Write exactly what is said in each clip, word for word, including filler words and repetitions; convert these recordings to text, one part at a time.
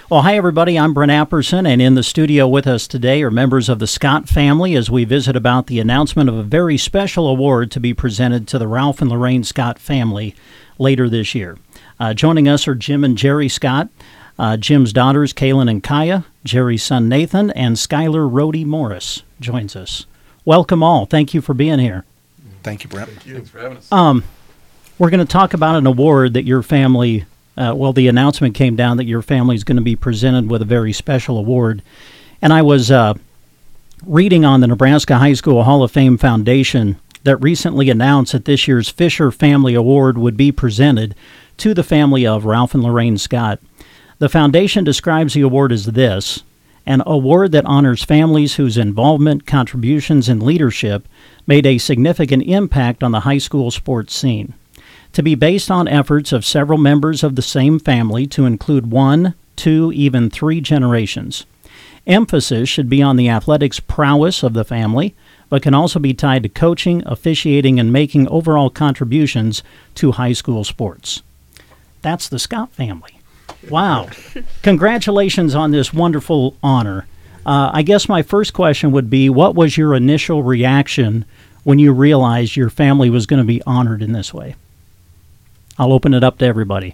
Well, hi, everybody. I'm Brent Apperson, and in the studio with us today are members of the Scott family as we visit about the announcement of a very special award to be presented to the Ralph and Lorraine Scott family later this year. Uh, joining us are Jim and Jerry Scott, uh, Jim's daughters, Kaylin and Kaya, Jerry's son, Nathan, and Skylar Rhodey Morris joins us. Welcome all. Thank you for being here. Thank you, Brent. Thank you. Thanks for having us. Um, we're going to talk about an award that your family, uh, well, the announcement came down that your family is going to be presented with a very special award. And I was uh, reading on the Nebraska High School Hall of Fame Foundation that recently announced that this year's Fisher Family Award would be presented to the family of Ralph and Lorraine Scott. The foundation describes the award as this: an award that honors families whose involvement, contributions, and leadership made a significant impact on the high school sports scene. To be based on efforts of several members of the same family to include one, two, even three generations. Emphasis should be on the athletics prowess of the family, but can also be tied to coaching, officiating, and making overall contributions to high school sports. That's the Scott family. Wow. Congratulations on this wonderful honor. Uh, I guess my first question would be, what was your initial reaction when you realized your family was going to be honored in this way? I'll open it up to everybody.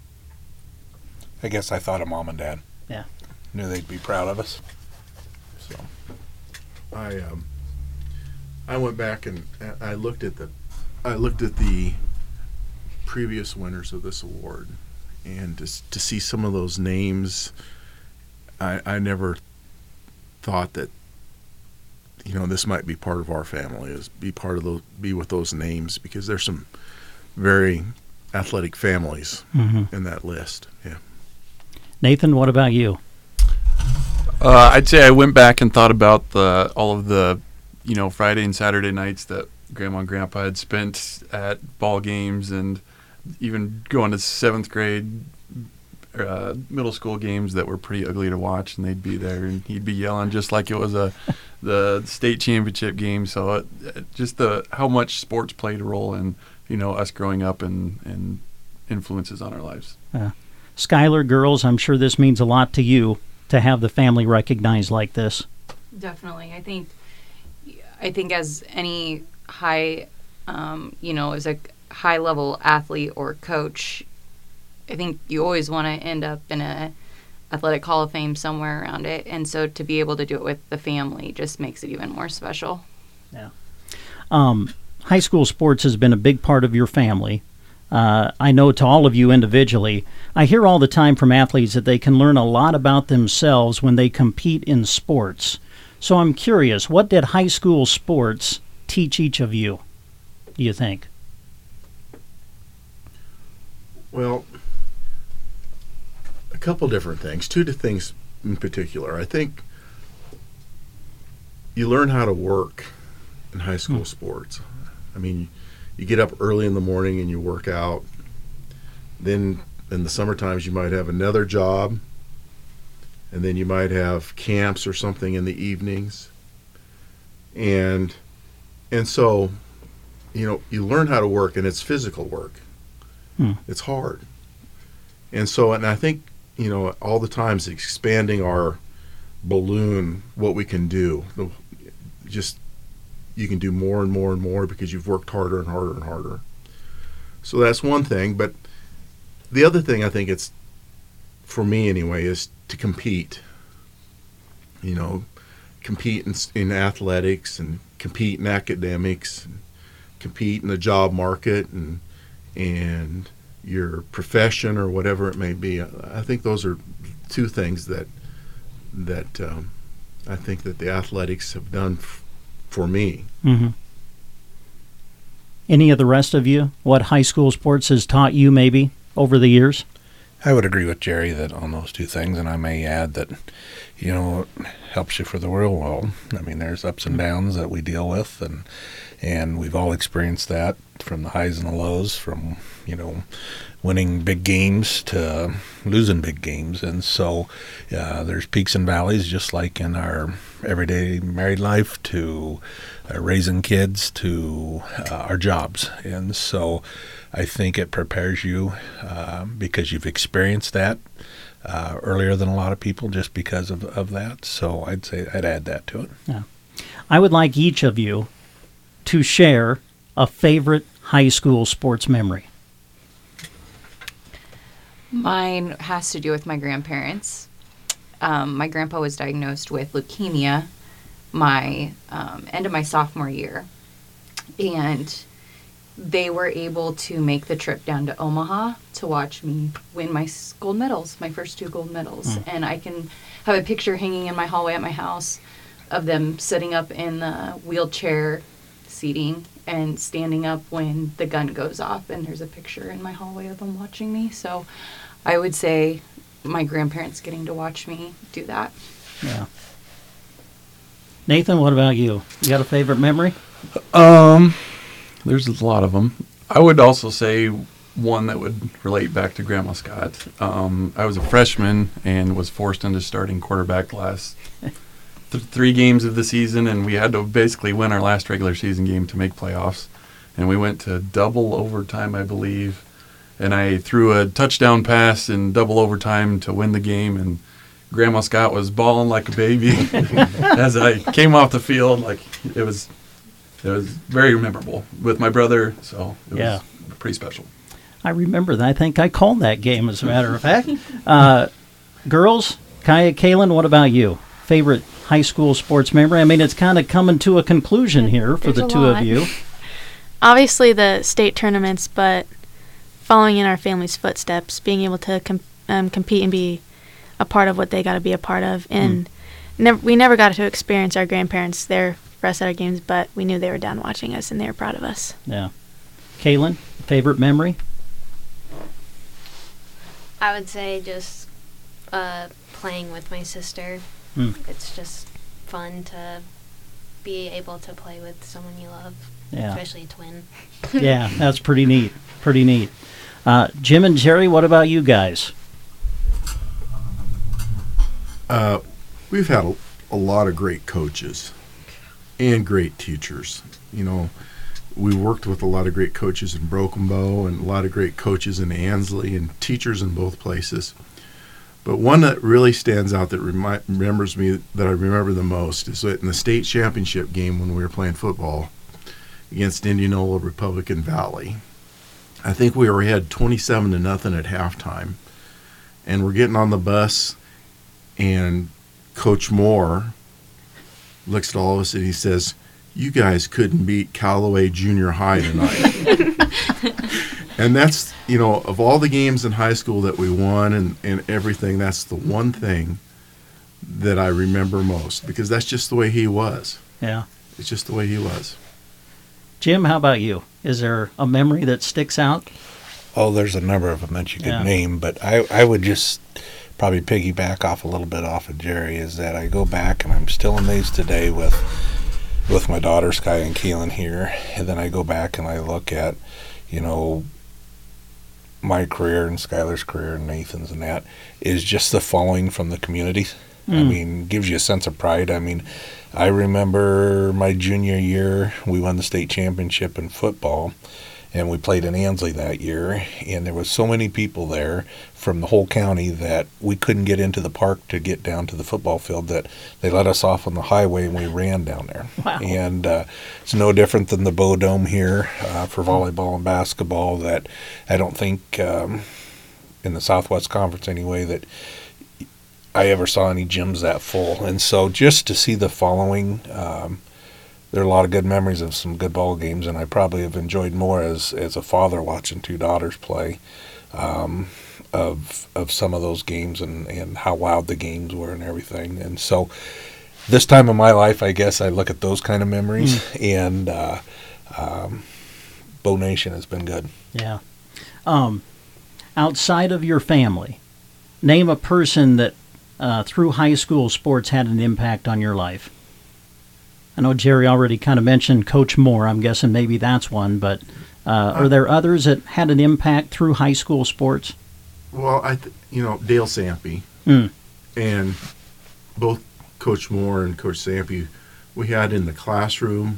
I guess I thought of Mom and Dad. Yeah. Knew they'd be proud of us. So I um, I went back and I looked at the I looked at the previous winners of this award, and to to see some of those names, I I never thought that, you know, this might be part of our family, is be part of those, be with those names, because there's some very athletic families mm-hmm. in that list. Yeah. Nathan, what about you? Uh, I'd say I went back and thought about the all of the, you know, Friday and Saturday nights that Grandma and Grandpa had spent at ball games, and even going to seventh grade, uh, middle school games that were pretty ugly to watch, and they'd be there, and he'd be yelling just like it was a the state championship game. So it, it, just the how much sports played a role in, you know, us growing up and, and influences on our lives. Uh, Skylar, girls, I'm sure this means a lot to you to have the family recognized like this. Definitely. I think I think as any high, um, you know, as a high-level athlete or coach, I think you always want to end up in a athletic hall of fame somewhere around it. And so to be able to do it with the family just makes it even more special. Yeah. Um, high school sports has been a big part of your family. Uh, I know to all of you individually, I hear all the time from athletes that they can learn a lot about themselves when they compete in sports. So I'm curious, what did high school sports teach each of you, do you think? Well, a couple different things. Two things in particular. I think you learn how to work in high school hmm. sports. I mean, you get up early in the morning and you work out. Then in the summer times you might have another job, and then you might have camps or something in the evenings. And and so, you know, you learn how to work, and it's physical work. Hmm. It's hard. And so, and I think, you know, all the times expanding our balloon, what we can do, just you can do more and more and more because you've worked harder and harder and harder. So that's one thing. But the other thing I think it's, for me anyway, is to compete. You know, compete in, in athletics, and compete in academics, and compete in the job market, and and your profession or whatever it may be. I think those are two things that that um, I think that the athletics have done f- for me. Mm-hmm. Any of the rest of you, what high school sports has taught you maybe over the years? I would agree with Jerry that on those two things, and I may add that, you know, it helps you for the real world. I mean, there's ups and downs that we deal with, and and we've all experienced that, from the highs and the lows, from, you know, winning big games to losing big games. And so uh, there's peaks and valleys, just like in our everyday married life, to uh, raising kids, to uh, our jobs. And so I think it prepares you uh, because you've experienced that. uh, earlier than a lot of people just because of, of that. So I'd say I'd add that to it. Yeah. I would like each of you to share a favorite high school sports memory. Mine has to do with my grandparents. Um, my grandpa was diagnosed with leukemia my um, end of my sophomore year, and they were able to make the trip down to Omaha to watch me win my s- gold medals, my first two gold medals. Mm. And I can have a picture hanging in my hallway at my house of them sitting up in the wheelchair seating and standing up when the gun goes off. And there's a picture in my hallway of them watching me. So I would say my grandparents getting to watch me do that. Yeah. Nathan, what about you? You got a favorite memory? Um, there's a lot of them. I would also say one that would relate back to Grandma Scott. Um, I was a freshman and was forced into starting quarterback last th- three games of the season, and we had to basically win our last regular season game to make playoffs. And we went to double overtime, I believe, and I threw a touchdown pass in double overtime to win the game, and Grandma Scott was bawling like a baby as I came off the field. Like it was, it was very memorable with my brother. So it Yeah. was pretty special. I remember that. I think I called that game, as a matter of fact. Uh, girls, Kaya, Kaylin, what about you? Favorite high school sports memory? I mean, it's kind of coming to a conclusion here for There's the a two lot. of you. Obviously the state tournaments, but following in our family's footsteps, being able to com- um, compete and be a part of what they got to be a part of. And nev- we never got to experience our grandparents there for us at our games, but we knew they were down watching us and they were proud of us. Yeah. Kaylin, favorite memory? I would say just uh, playing with my sister. Hmm. It's just fun to be able to play with someone you love, Yeah. especially a twin. Yeah, that's pretty neat. Pretty neat. Uh, Jim and Jerry, what about you guys? Uh, we've had a, a lot of great coaches and great teachers. You know, we worked with a lot of great coaches in Broken Bow and a lot of great coaches in Ansley and teachers in both places. But one that really stands out that remi- remembers me, that I remember the most, is that in the state championship game when we were playing football against Indianola Republican Valley. I think we were ahead twenty-seven to nothing at halftime, and we're getting on the bus, and Coach Moore looks at all of us and he says, "You guys couldn't beat Callaway Junior High tonight." And that's, you know, of all the games in high school that we won and, and everything, that's the one thing that I remember most, because that's just the way he was. Yeah. It's just the way he was. Jim, how about you? Is there a memory that sticks out? Oh, there's a number of them that you could Yeah. name, but I, I would just probably piggyback off a little bit off of Jerry, is that I go back and I'm still amazed today with with my daughter Sky and Keelan here, and then I go back and I look at, you know, my career and Skylar's career and Nathan's and that, is just the following from the community. I Mm. mean, gives you a sense of pride. I mean, I remember my junior year, we won the state championship in football, and we played in Ansley that year, and there was so many people there from the whole county that we couldn't get into the park to get down to the football field, that they let us off on the highway and we ran down there. Wow. And uh, it's no different than the Bow Dome here uh, for volleyball and basketball, that I don't think um, in the Southwest Conference anyway that I ever saw any gyms that full. And so just to see the following, um, there are a lot of good memories of some good ball games, and I probably have enjoyed more as as a father watching two daughters play um, of of some of those games and, and how loud the games were and everything. And so this time of my life, I guess I look at those kind of memories, and uh, um, Bow Nation has been good. Yeah. Um, outside of your family, name a person that uh, through high school sports had an impact on your life. I know Jerry already kind of mentioned Coach Moore. I'm guessing maybe that's one, but uh, are there others that had an impact through high school sports? Well, I, th- you know, Dale Sampe Mm. and both Coach Moore and Coach Sampe, we had in the classroom,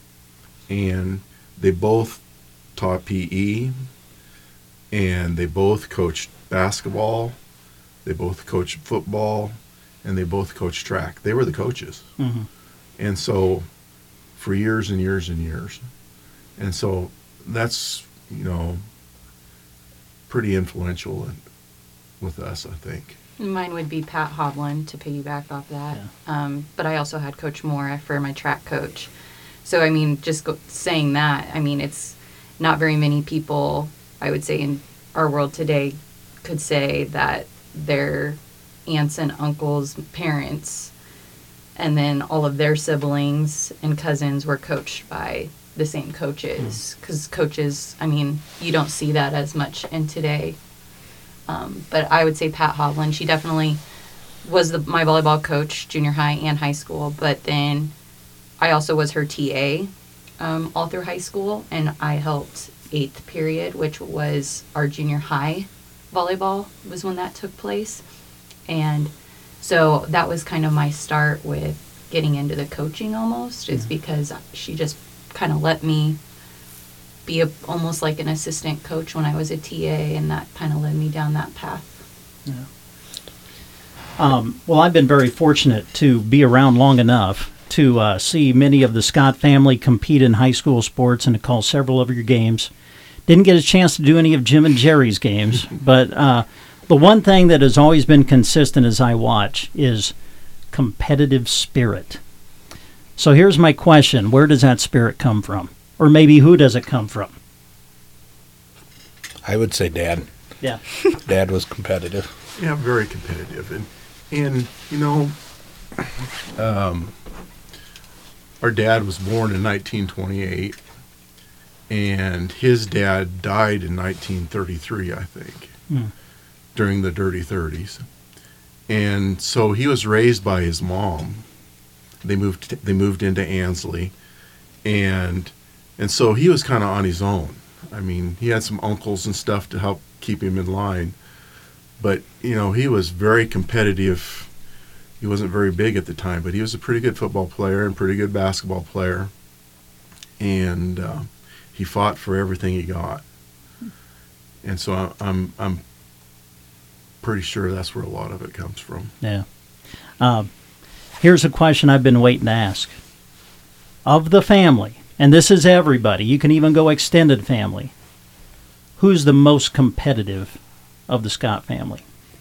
and they both taught P E, and they both coached basketball, They both coached football, and they both coached track. They were the coaches. Mhm. And so for years and years and years. And so that's, you know, pretty influential in, with us, I think. Mine would be Pat Hovland to piggyback off that. Um, but I also had Coach Moore for my track coach. So, I mean, just go, saying that, I mean, it's not very many people, I would say, in our world today could say that their aunts and uncles, parents, and then all of their siblings and cousins were coached by the same coaches. Because coaches, I mean, you don't see that as much in today. Um, but I would say Pat Hovland, she definitely was the, my volleyball coach, junior high and high school. But then I also was her T A um, all through high school, and I helped eighth period, which was our junior high volleyball, was when that took place. And so that was kind of my start with getting into the coaching almost, is because she just kind of let me be a, almost like an assistant coach when I was a T A, and that kind of led me down that path. Yeah. Um, well, I've been very fortunate to be around long enough to uh, see many of the Scott family compete in high school sports and to call several of your games. Didn't get a chance to do any of Jim and Jerry's games, but uh, the one thing that has always been consistent as I watch is competitive spirit. So here's my question. Where does that spirit come from? Or maybe who does it come from? I would say Dad. Yeah. Dad was competitive. Yeah, very competitive. And, and you know, um, our dad was born in nineteen twenty-eight, and his dad died in nineteen thirty-three, I think, Hmm. during the Dirty thirties. And so he was raised by his mom. They moved they moved into Ansley, and and so he was kind of on his own. I mean, he had some uncles and stuff to help keep him in line, but you know, he was very competitive. He wasn't very big at the time, but he was a pretty good football player and pretty good basketball player, and uh, he fought for everything he got. And so I, I'm I'm pretty sure that's where a lot of it comes from. Yeah. Uh, here's a question I've been waiting to ask. Of the family, and this is everybody, you can even go extended family, who's the most competitive of the Scott family?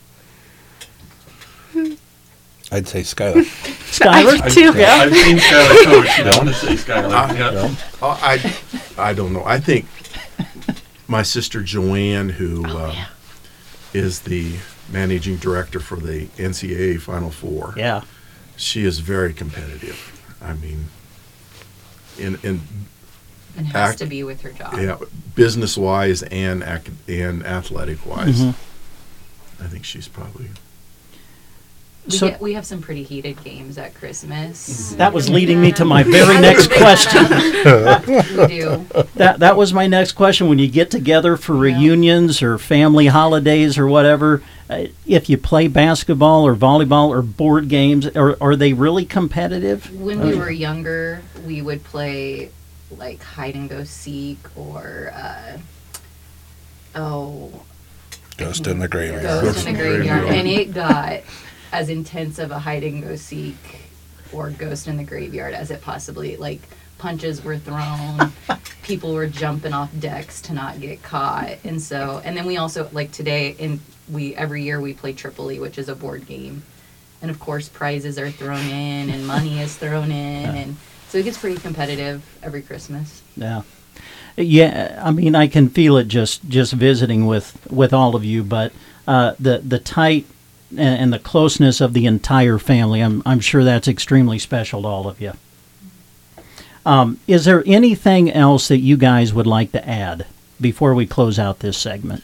I'd say Skylar. Skylar? I've- too. Yeah. I've seen Skylar coach. I want to say Skylar. I- Yeah. Oh, I, I don't know. I think my sister Joanne, who uh, is the managing director for the N C double A Final Four, Yeah. she is very competitive. I mean, in in And has Act- to be with her job. yeah, business wise and ac- and athletic wise, Mhm. I think she's probably. We, So- get, we have some pretty heated games at Christmas. That was leading me to my very next question. We do. That that was my next question. When you get together for Yeah. reunions or family holidays or whatever, uh, if you play basketball or volleyball or board games, are, are they really competitive? When we were younger, we would play like hide and go seek or uh, oh, Ghost in the graveyard. ghost in the graveyard, Graveyard. and it got as intense of a hide and go seek or ghost in the graveyard as it possibly, like, punches were thrown, people were jumping off decks to not get caught. And so, and then we also, like today, in we every year we play Tripoli, which is a board game, and of course prizes are thrown in and money is thrown in, and so it gets pretty competitive every Christmas. Yeah. Yeah, I mean, I can feel it just, just visiting with, with all of you, but uh, the the tight and, and the closeness of the entire family, I'm I'm sure that's extremely special to all of you. Um, is there anything else that you guys would like to add before we close out this segment?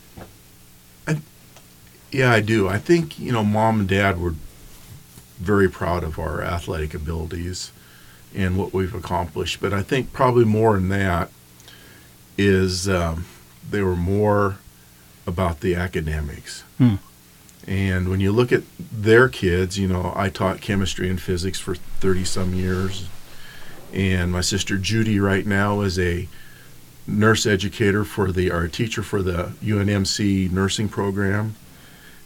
Yeah, I do. I think, you know, mom and dad were very proud of our athletic abilities and what we've accomplished. But I think probably more than that is um, they were more about the academics. Hmm. And when you look at their kids, you know, I taught chemistry and physics for thirty-some years. And my sister Judy right now is a nurse educator for the, or a teacher for the U N M C nursing program.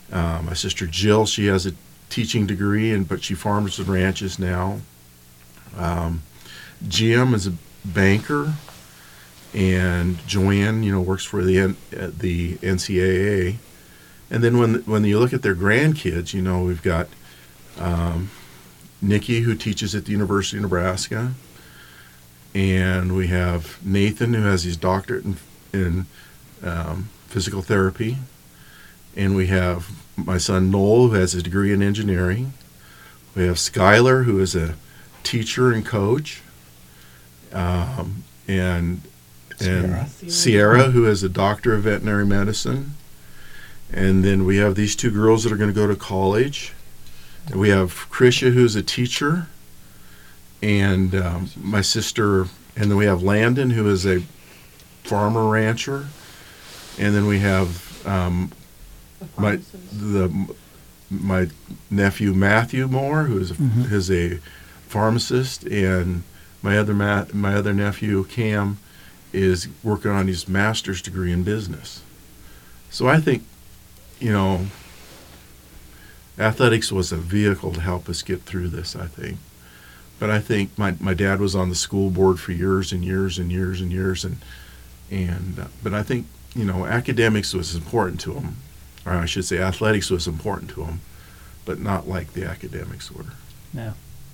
Uh, my sister Jill, she has a teaching degree, and but she farms and ranches now. Um, Jim is a banker, and Joanne, you know, works for the N- uh, the N C A A. And then when when you look at their grandkids, you know, we've got um, Nikki, who teaches at the University of Nebraska, and we have Nathan, who has his doctorate in, in um, physical therapy, and we have my son Noel, who has a degree in engineering. We have Skylar, who is a teacher and coach, um, and and Sierra. Sierra, who is a doctor of veterinary medicine. And then we have these two girls that are going to go to college. And we have Krisha, who's a teacher, and um, my sister, and then we have Landon, who is a farmer rancher, and then we have um, my the my nephew Matthew Moore, who is a, Mhm. is a pharmacist, and my other ma- my other nephew Cam is working on his master's degree in business. So I think, you know, athletics was a vehicle to help us get through this, I think. But I think my, my dad was on the school board for years and years and years and years, and and uh, but I think, you know, academics was important to him, or I should say athletics was important to him, but not like the academics were. Yeah.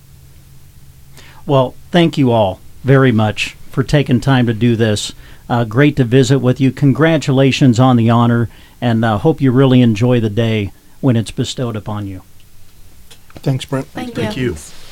Well, thank you all very much for taking time to do this. Uh, great to visit with you. Congratulations on the honor, and uh, hope you really enjoy the day when it's bestowed upon you. Thanks, Brent. Thank, Thank you. you.